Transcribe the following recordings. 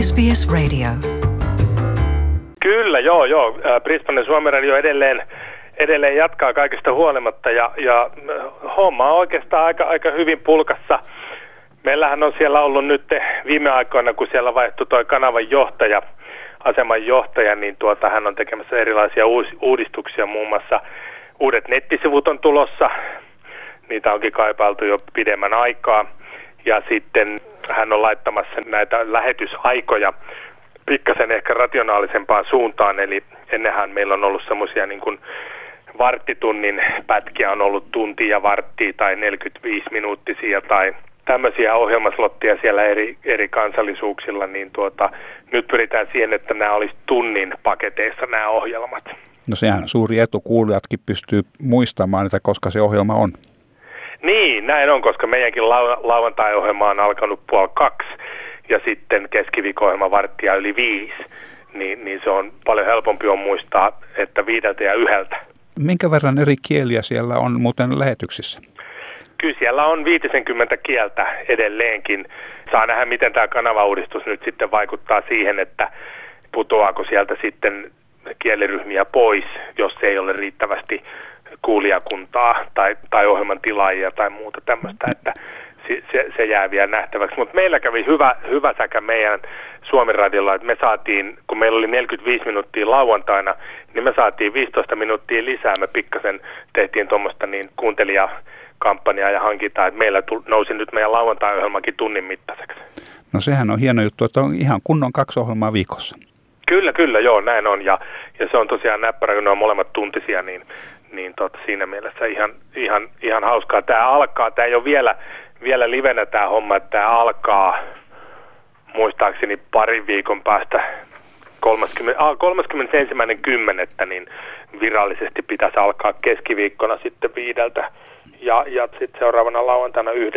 SBS Radio. Kyllä, joo. Brisbane Suomen Radio edelleen jatkaa kaikesta huolimatta ja homma on oikeastaan aika hyvin pulkassa. Meillähän on siellä ollut nyt viime aikoina, kun siellä vaihtui toi kanavan johtaja, aseman johtaja, niin hän on tekemässä erilaisia uudistuksia, muun muassa uudet nettisivut on tulossa, niitä onkin kaipailtu jo pidemmän aikaa, ja sitten hän on laittamassa näitä lähetysaikoja pikkasen ehkä rationaalisempaan suuntaan, eli ennenhän meillä on ollut semmoisia niin kuin varttitunnin pätkiä, on ollut tunti ja varttia tai 45 minuuttisia tai tämmöisiä ohjelmaslotteja siellä eri kansallisuuksilla, niin nyt pyritään siihen, että nämä olisi tunnin paketeissa nämä ohjelmat. No sehän on suuri etu, kuulijatkin pystyy muistamaan, että koska se ohjelma on. Niin, näin on, koska meidänkin lauantai-ohjelma on alkanut 1:30 ja sitten keskiviikko-ohjelma 4:45, niin se on paljon helpompi on muistaa, että 5 ja 1. Minkä verran eri kieliä siellä on muuten lähetyksissä? Kyllä siellä on 50 kieltä edelleenkin. Saa nähdä, miten tämä kanavauudistus nyt sitten vaikuttaa siihen, että putoaako sieltä sitten kieliryhmiä pois, jos ei ole riittävästi kuulijakuntaa tai ohjelman tilaajia tai muuta tämmöistä, että se jää vielä nähtäväksi. Mutta meillä kävi hyvä säkä meidän Suomen radiolla, että me saatiin, kun meillä oli 45 minuuttia lauantaina, niin me saatiin 15 minuuttia lisää. Me pikkasen tehtiin tuommoista niin kuuntelijakampanjaa ja hankintaa, että meillä nousi nyt meidän lauantai-ohjelmakin tunnin mittaiseksi. No sehän on hieno juttu, että on ihan kunnon 2 ohjelmaa viikossa. Kyllä, joo, näin on. Ja se on tosiaan näppärä, kun ne on molemmat tuntisia, niin siinä mielessä ihan hauskaa. Tämä ei ole vielä livenä tämä homma, että tämä alkaa muistaakseni parin viikon päästä 31.10. niin virallisesti pitäisi alkaa keskiviikkona sitten 5 ja sitten seuraavana lauantaina 1.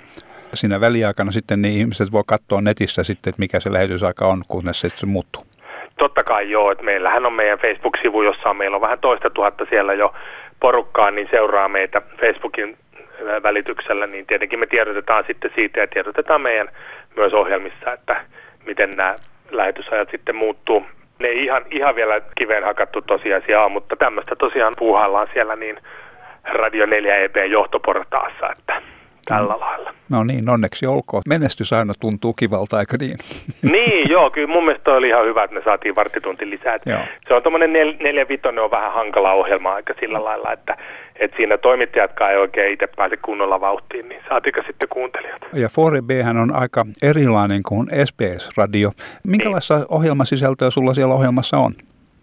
Siinä väliaikana sitten niin ihmiset voi katsoa netissä sitten, että mikä se lähetysaika on, kunnes se muuttuu. Totta kai joo, että meillähän on meidän Facebook-sivu, jossa meillä on vähän 2 000 siellä jo porukkaa, niin seuraa meitä Facebookin välityksellä, niin tietenkin me tiedotetaan sitten siitä ja tiedotetaan meidän myös ohjelmissa, että miten nämä lähetysajat sitten muuttuu. Ne ei ihan vielä kiveen hakattu tosiasia, mutta tämmöistä tosiaan puuhaillaan siellä niin Radio 4 EP johtoportaassa, että tällä lailla. No niin, onneksi olkoon. Menestys aina tuntuu kivalta, eikö niin? Niin, joo, kyllä mun mielestä oli ihan hyvä, että me saatiin varttitunti lisää. Se on tommoinen 4-5 on vähän hankala ohjelma aika sillä lailla, että siinä toimittajatkaan ei oikein itse pääse kunnolla vauhtiin, niin saatiinko sitten kuuntelijat. Ja 4B:hän on aika erilainen kuin SBS-radio. Minkälaista ohjelmasisältöä sulla siellä ohjelmassa on?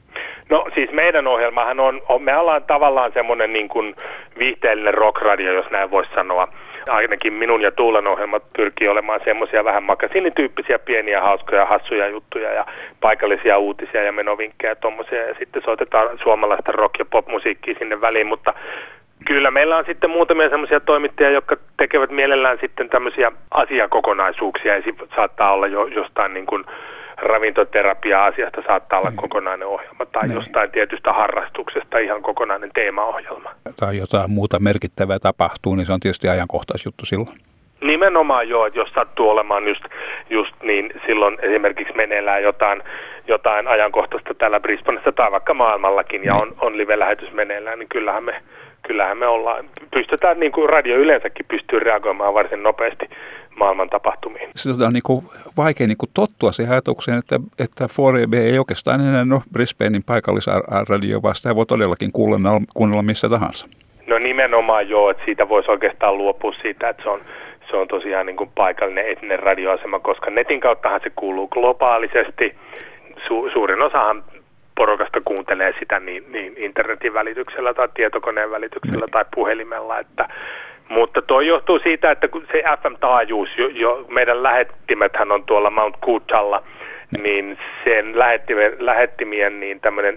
No siis meidän ohjelmahan me ollaan tavallaan semmoinen niin kuin viihteellinen rock-radio, jos näin voisi sanoa. Ainakin minun ja Tuulen ohjelmat pyrkii olemaan semmoisia vähän makasinityyppisiä pieniä hauskoja, hassuja juttuja ja paikallisia uutisia ja menovinkkejä ja tommosia. Ja sitten soitetaan suomalaista rock- ja pop-musiikkia sinne väliin, mutta kyllä meillä on sitten muutamia semmoisia toimittajia, jotka tekevät mielellään sitten tämmöisiä asiakokonaisuuksia. Saattaa olla jo jostain niin kuin ravintoterapia-asiasta saattaa olla kokonainen ohjelma tai jostain tietystä harrastuksesta ihan kokonainen teemaohjelma. Tai jotain muuta merkittävää tapahtuu, niin se on tietysti ajankohtaisjuttu silloin. Nimenomaan joo, että jos sattuu olemaan just niin silloin esimerkiksi meneillään jotain ajankohtaista täällä Brisbanessa tai vaikka maailmallakin ja on live-lähetys meneillään, niin kyllähän me pystytään, niin kuin radio yleensäkin pystyy reagoimaan varsin nopeasti maailman tapahtumiin. Se on vaikea tottua siihen ajatukseen, että 4AB ei oikeastaan enää ole Brisbanein paikallisradio, vaan sitä voi todellakin kuunnella missä tahansa. No nimenomaan joo, että siitä voisi oikeastaan luopua siitä, että se on tosiaan niin kuin paikallinen etninen radioasema, koska netin kauttahan se kuuluu globaalisesti. Suurin osahan porukasta kuuntelee sitä niin internetin välityksellä tai tietokoneen välityksellä tai puhelimella, mutta toi johtuu siitä, että kun se FM-taajuus, meidän lähettimethän on tuolla Mount Cootalla, niin sen lähettimien niin tämmöinen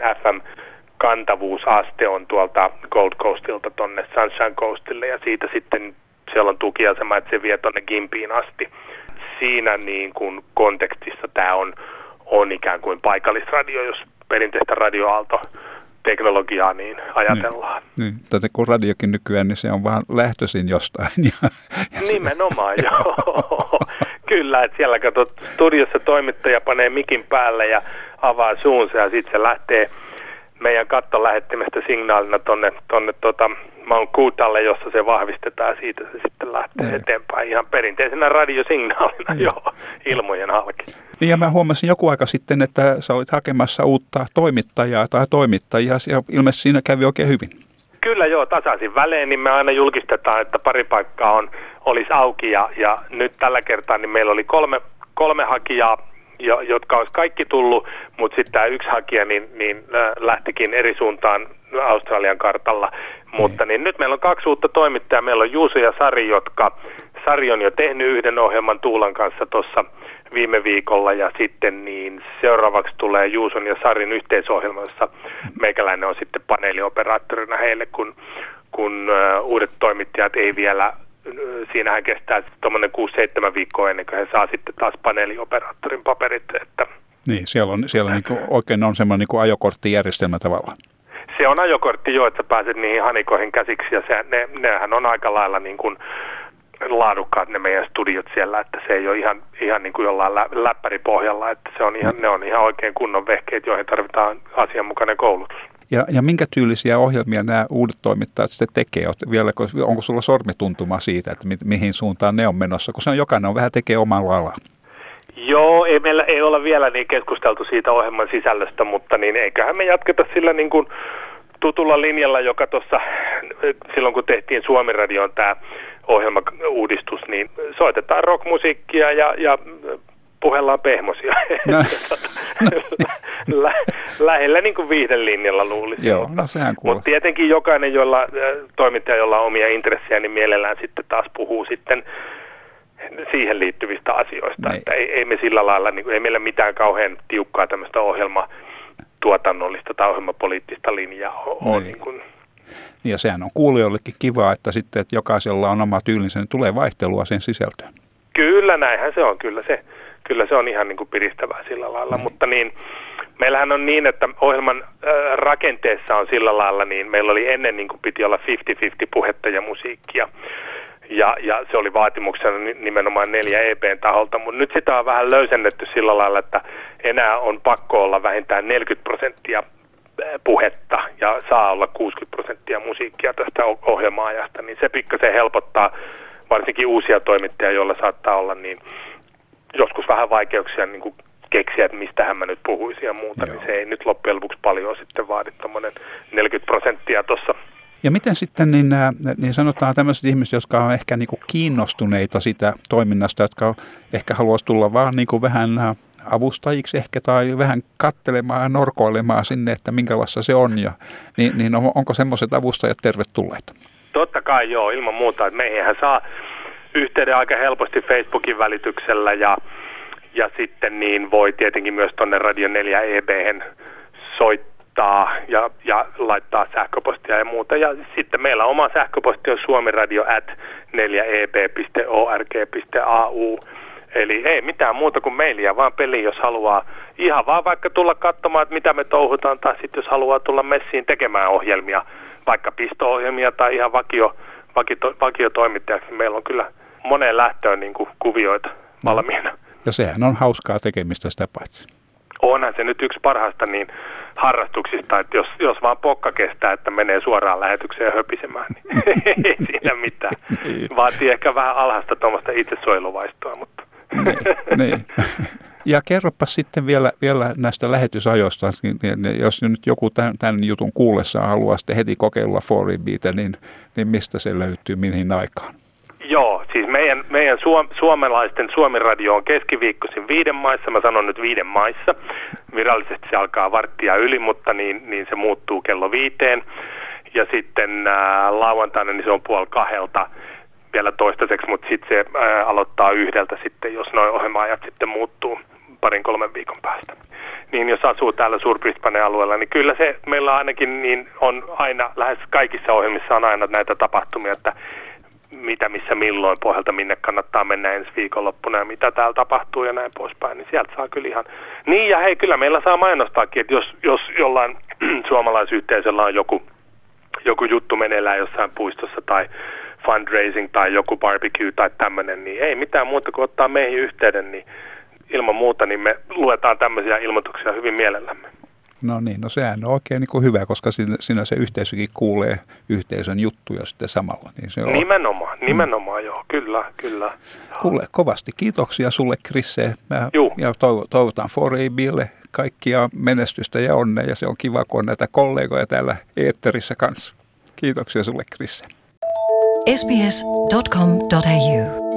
FM-kantavuusaste on tuolta Gold Coastilta tonne Sunshine Coastille ja siitä sitten siellä on tukiasema, että se vie tonne Gimpiin asti. Siinä niin kuin kontekstissa tämä on ikään kuin paikallisradio, jos perinteistä radioaaltoteknologiaa niin ajatellaan. Niin, tätä kun radiokin nykyään, niin se on vaan lähtöisin jostain. Nimenomaan, joo. Kyllä, että siellä katsot studiossa toimittaja panee mikin päälle ja avaa suunsa ja sitten se lähtee meidän kattolähettimestä signaalina tonne Mount Kootalle, jossa se vahvistetaan, siitä se sitten lähtee eteenpäin ihan perinteisenä radiosignaalina ilmojen halki. Niin ja mä huomasin joku aika sitten, että sä olit hakemassa uutta toimittajaa tai toimittajia ja ilmeisesti siinä kävi oikein hyvin. Kyllä joo, tasaisin välein, niin me aina julkistetaan, että pari paikkaa olisi auki ja nyt tällä kertaa niin meillä oli kolme hakijaa, jotka olisi kaikki tullut, mutta sitten tämä yksi hakija niin lähtikin eri suuntaan Australian kartalla. Mutta niin nyt meillä on 2 uutta toimittajaa. Meillä on Juuso ja Sari, Sari on jo tehnyt yhden ohjelman Tuulan kanssa tuossa viime viikolla ja sitten niin seuraavaksi tulee Juuson ja Sarin yhteisohjelma, jossa meikäläinen on sitten paneelioperaattorina heille, kun uudet toimittajat ei vielä, siinähän kestää tuommoinen 6-7 viikkoa ennen kuin he saa sitten taas paneelioperaattorin paperit. Että niin, siellä niinku oikein on semmoinen niinku ajokorttijärjestelmä tavallaan. Se on ajokortti jo, että sä pääset niihin hanikoihin käsiksi ja nehän on aika lailla niin kuin laadukkaat ne meidän studiot siellä, että se ei ole ihan niin kuin jollain läppäripohjalla, että ne on ihan oikein kunnon vehkeet, joihin tarvitaan asianmukainen koulutus. Ja minkä tyylisiä ohjelmia nämä uudet toimittajat sitten tekee? Onko sulla sormituntuma siitä, että mihin suuntaan ne on menossa? Kun jokainen vähän tekee omalla alalla. Joo, meillä ei olla vielä niin keskusteltu siitä ohjelman sisällöstä, mutta niin eiköhän me jatketa sillä niin kuin tutulla linjalla, joka tuossa silloin kun tehtiin Suomi-radioon tämä ohjelmauudistus, niin soitetaan rockmusiikkia ja puhellaan pehmosia. Lähellä niin kuin viihdelinjalla luulisin. Joo, no sehän kuulostaa. Mutta tietenkin jokainen toimittaja, jolla on omia intressejä, niin mielellään sitten taas puhuu sitten siihen liittyvistä asioista. Että ei me sillä lailla, niin ei meillä mitään kauhean tiukkaa tämmöistä ohjelmatuotannollista tai ohjelmapoliittista linjaa ole. Niin ja sehän on kuulijoillekin kiva, että sitten että jokaisella on oma tyylinsä, niin tulee vaihtelua sen sisältöön. Kyllä, näinhän se on. Kyllä se on ihan niin kuin piristävää sillä lailla, mutta niin, meillähän on niin, että ohjelman rakenteessa on sillä lailla, niin meillä oli ennen niin kuin piti olla 50-50 puhetta ja musiikkia. Ja se oli vaatimuksena nimenomaan 4 EP:n taholta, mutta nyt sitä on vähän löysennetty sillä lailla, että enää on pakko olla vähintään 40% puhetta ja saa olla 60% musiikkia tästä ohjelma-ajasta, niin se pikkasen helpottaa varsinkin uusia toimittajia, joilla saattaa olla niin joskus vähän vaikeuksia niin kuin keksiä, että mistähän mä nyt puhuisin ja muuta, niin se ei nyt loppujen lopuksi paljon sitten vaadi tommoinen 40% tuossa. Ja miten sitten niin sanotaan tämmöiset ihmiset, jotka on ehkä niin kuin kiinnostuneita sitä toiminnasta, jotka ehkä haluaisi tulla vaan niin kuin vähän avustajiksi ehkä tai vähän katselemaan ja norkoilemaan sinne, että minkälaista se on. Niin onko semmoiset avustajat tervetulleita? Totta kai joo, ilman muuta. Että meihinhän saa yhteyden aika helposti Facebookin välityksellä ja sitten niin voi tietenkin myös tuonne Radio 4 EB:hen soittaa ja laittaa sähköpostia ja muuta. Ja sitten meillä oma sähköposti on suomiradio@4eb.org.au. Eli ei mitään muuta kuin mailia, vaan peliin, jos haluaa ihan vaan vaikka tulla katsomaan, että mitä me touhutaan, tai sitten jos haluaa tulla messiin tekemään ohjelmia, vaikka pisto-ohjelmia tai ihan vakiotoimittajaksi. Meillä on kyllä moneen lähtöön niin kuin kuvioita valmiina. Ja sehän on hauskaa tekemistä sitä paitsi. Onhan se nyt yksi parhaista niin harrastuksista, että jos vaan pokka kestää, että menee suoraan lähetykseen höpisemään, niin ei siinä mitään. Vaatii ehkä vähän alhaista tuommoista itsesuojeluvaistoa, mutta niin. Ja kerropas sitten vielä näistä lähetysajoista, jos nyt joku tämän jutun kuullessaan haluaa sitten heti kokeilla 4EB:tä, niin mistä se löytyy, mihin aikaan? Joo, siis meidän suomalaisten Suomi-radio on keskiviikkoisin 5 maissa, mä sanon nyt 5 maissa. Virallisesti se alkaa 1:15 yli, mutta niin se muuttuu kello 5. Ja sitten lauantaina niin se on 1:30 vielä toistaiseksi, mutta sitten se aloittaa 1 sitten, jos nuo ohjelma-ajat sitten muuttuu 2-3 viikon päästä. Niin jos asuu täällä Suur-Brisbanen alueella, niin kyllä se meillä ainakin niin on aina, lähes kaikissa ohjelmissa on aina näitä tapahtumia, että mitä, missä, milloin pohjalta, minne kannattaa mennä ensi viikonloppuna ja mitä täällä tapahtuu ja näin poispäin, niin sieltä saa kyllä ihan. Niin ja hei, kyllä meillä saa mainostaakin, että jos jollain suomalaisyhteisöllä on joku juttu meneillään jossain puistossa tai fundraising tai joku barbecue tai tämmöinen, niin ei mitään muuta kuin ottaa meihin yhteyden, niin ilman muuta niin me luetaan tämmöisiä ilmoituksia hyvin mielellämme. No niin, no sehän on oikein niin kuin hyvä, koska siinä se yhteisökin kuulee yhteisön juttuja sitten samalla. Niin se on. Nimenomaan joo, kyllä. Kuule, kovasti kiitoksia sulle, Krisse. Ja toivotan Foreibille kaikkia menestystä ja onnea, ja se on kiva, kun on näitä kollegoja täällä eetterissä kanssa. Kiitoksia sulle, Krisse. sbs.com.au